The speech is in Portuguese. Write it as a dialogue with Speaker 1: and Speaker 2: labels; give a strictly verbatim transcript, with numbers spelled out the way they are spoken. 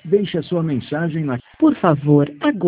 Speaker 1: Deixe a sua mensagem na...
Speaker 2: Por favor, aguarde.